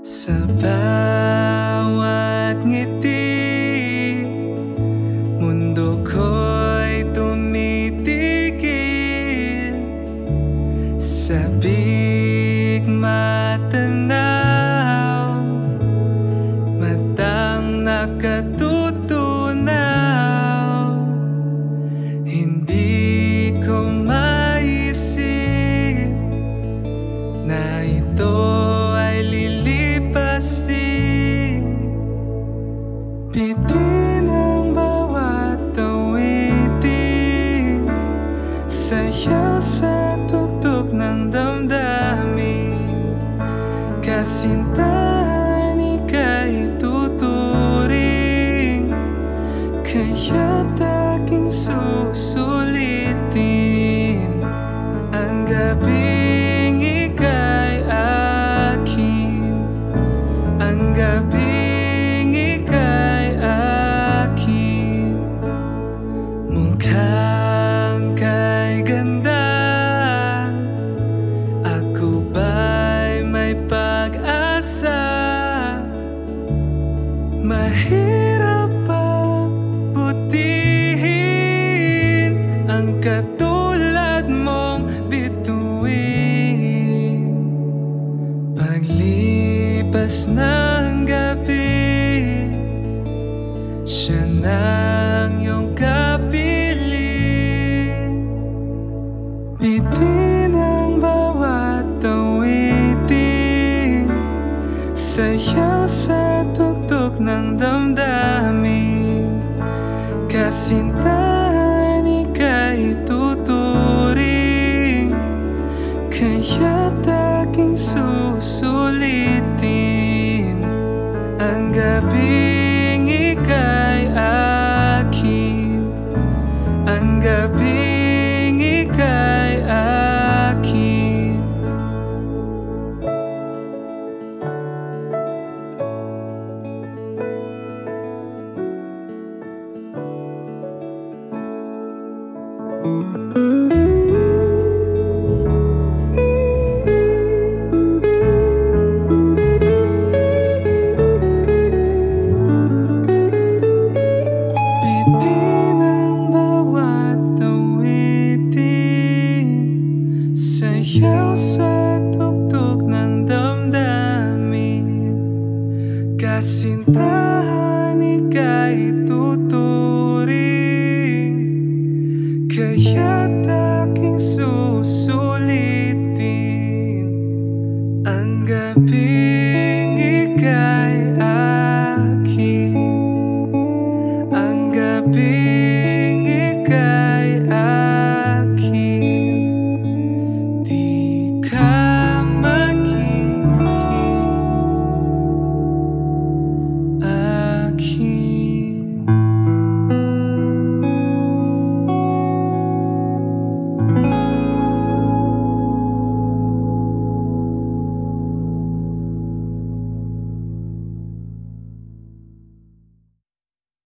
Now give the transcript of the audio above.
Sa bawat ngiti, mundo ko'y tumitigil. Sabik matanaw, matang nakatutunaw. Hindi ko maisip na ito ay lilipas din. Bitin ang bawat awitin, sayaw sa tugtog ng damdamin. Kasintahan ika'y tuturing, kaya't aking susulitin. Ang gabing ika'y akin, ang gabing ika'y akin. Mukhang kay ganda, ako ba'y may pag-asa? Mahirap pa butihin ang katulad mong bituin. Paglipas ng gabi, siya nang iyong kapiling. Bitin ang bawat awitin, sayaw sa tugtog ng damdamin. Kasintahan ika'y tuturing, kaya't aking susulitin. Ang gabing ika'y akin, ang gabing ika'y akin. Bitin ang bawat awitin, sayaw sa tugtog ng damdamin. Kasintahan ika'y tuturing, kaya't aking susulitin. Ang gabing ika'y